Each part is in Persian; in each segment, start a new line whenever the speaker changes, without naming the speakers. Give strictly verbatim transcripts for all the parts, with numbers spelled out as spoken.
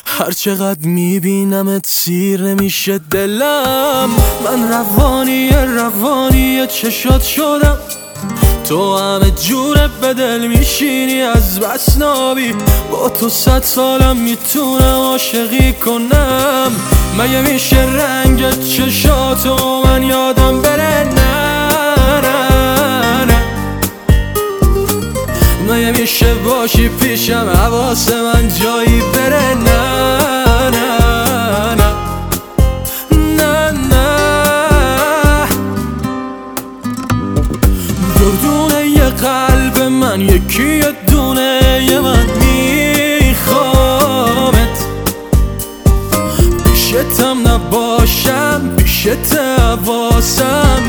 هر چقدر میبینمت سیر نمیشه دلم. من روانی روانی چشات شدم، تو همه جوره به دل میشینی از بس نابی. با تو صد سالم میتونم عاشقی کنم. مگه میشه رنگ چشاتو من یادم بره؟ نه نه نه. مگه میشه باشی پیشم حواس من جایی بره؟ نه نه نه نه نه. دردونه یه قلب من یکی یه دونه یه من میخوامت. پیشتم نباشم پیشت حواسم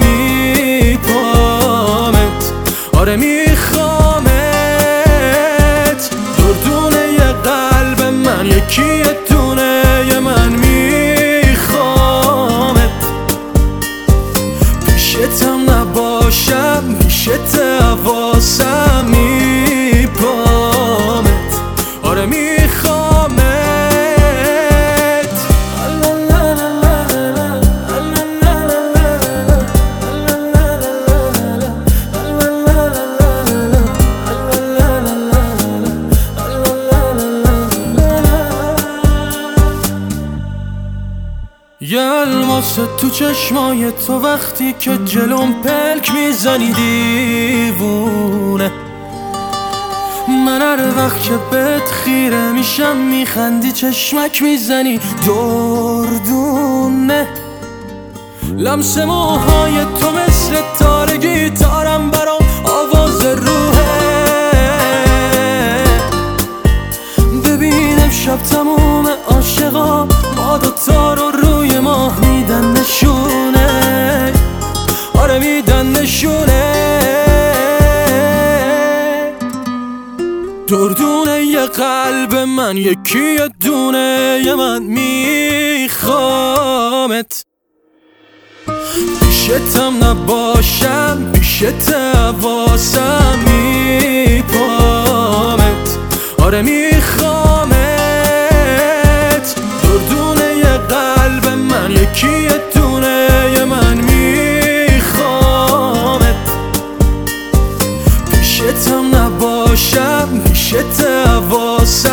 میپامت. آره میخوامت. دردونه یه قلب من یکی یه دونه یه من میخوامت. پیشتم نباشم پیشت حواسم میپامت. آره میخوامت. یه الماس تو چشمای تو وقتی که جلوم پلک میزنی دیوونه. من هر وقت که بهت خیره میشم میخندی چشمک میزنی دردونه. لمس موهای تو مثل تار گیتارم برام آواز روحه. ببین امشب تموم عاشقا ما دوتا رو روی ماه میدن نشونه. آره میدن نشونه. دردونه یه قلب من یکی یه دونه یه من میخوامت. پیشتم نباشم پیشت حواسم میپامت. آره میخوامت. دردونه یه قلب من یکی یه دونه یه من میخوامت. پیشتم نباشم پیشت حواسم